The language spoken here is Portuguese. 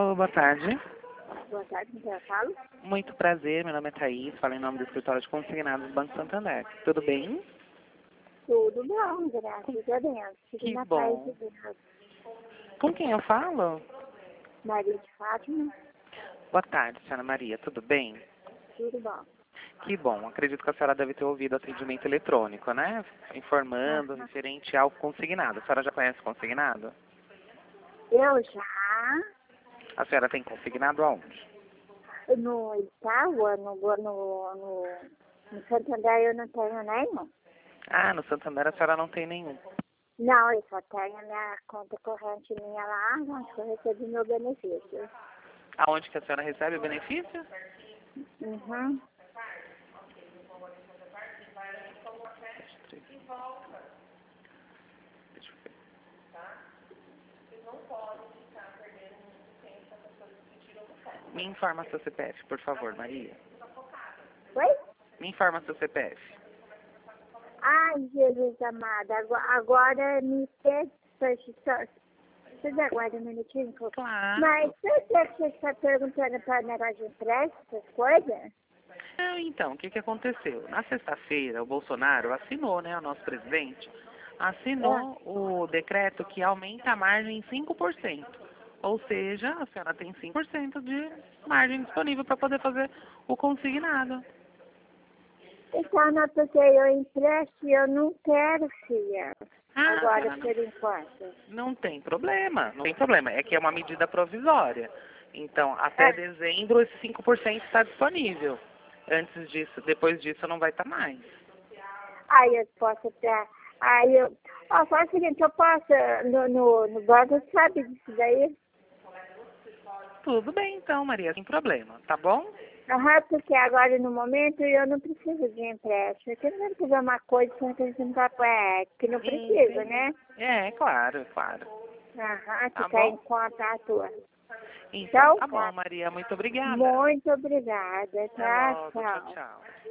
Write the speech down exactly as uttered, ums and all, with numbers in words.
Alô, boa tarde. Boa tarde, com quem eu falo? Muito prazer, meu nome é Thaís, falo em nome do escritório de consignados do Banco Santander. Tudo bem? Tudo bom, graças a Deus. Tudo Que na paz bom. de Deus. Com quem eu falo? Maria de Fátima, Boa tarde, senhora Maria, tudo bem? tudo bom. Que bom, acredito que a senhora deve ter ouvido atendimento eletrônico, né? Informando Aham. referente ao consignado. A senhora já conhece o consignado? Eu já, A senhora tem consignado aonde? no Itaú, no, no, no, no Santander, eu não tenho nenhum. Ah, no Santander a senhora não tem nenhum. Não, eu só tenho a minha conta corrente minha lá, onde eu recebi meu benefício. Aonde que a senhora recebe o benefício? Uhum. Deixa eu ver. Me informa seu C P F, por favor, Maria. Oi? Me informa seu C P F. Ai, Jesus amado, agora, agora me fez... Vocês aguardam um minutinho? que eu- Claro. Mas você que você está perguntando para negócio de empréstimo, essas coisas? Não, então, o que, que aconteceu? Na sexta-feira, o Bolsonaro assinou, né, o nosso presidente, assinou o decreto que aumenta a margem em cinco por cento. Ou seja, a senhora tem cinco por cento de margem disponível para poder fazer o consignado. Então, não porque eu empresto e eu não quero, filha. Ah, a Agora, senhora por enquanto. não, não tem problema, não tem problema. É que é uma medida provisória. Então, até É. dezembro, esse cinco por cento está disponível. Antes disso, depois disso, não vai estar mais. Aí eu posso até... Aí eu... Ó, faz o seguinte, eu posso... No, no, no banco, sabe disso daí? Tudo bem, então, Maria, sem problema, tá bom? Aham, porque agora, no momento, eu não preciso de empréstimo. Eu não fazer uma coisa que a gente não tá... É, que não precisa, Entendi. né? É, claro, claro. Aham, Tá ficar em bom? conta a tua. Então, Então, tá bom, Maria. Muito obrigada. muito obrigada, Até tá? logo. Tchau, Tchau. tchau.